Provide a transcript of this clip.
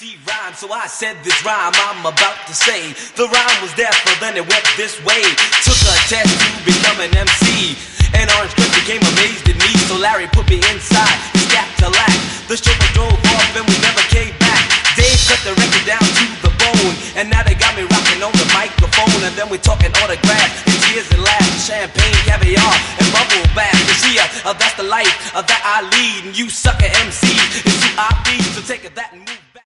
MC rhyme, so I said this rhyme I'm about to say. The rhyme was there, for then it went this way. Took a test to become an MC, and Orange Cliff became amazed at me. So Larry put me inside, his gap to lack. The show drove off and we never came back. Dave cut the record down to the bone, and now they got me rocking on the microphone. And then we're talking autographs, and tears and laughs, champagne, caviar, and bubble bath. You see, that's the life that I lead, and you sucker MCs, it's who I be. So take that and move.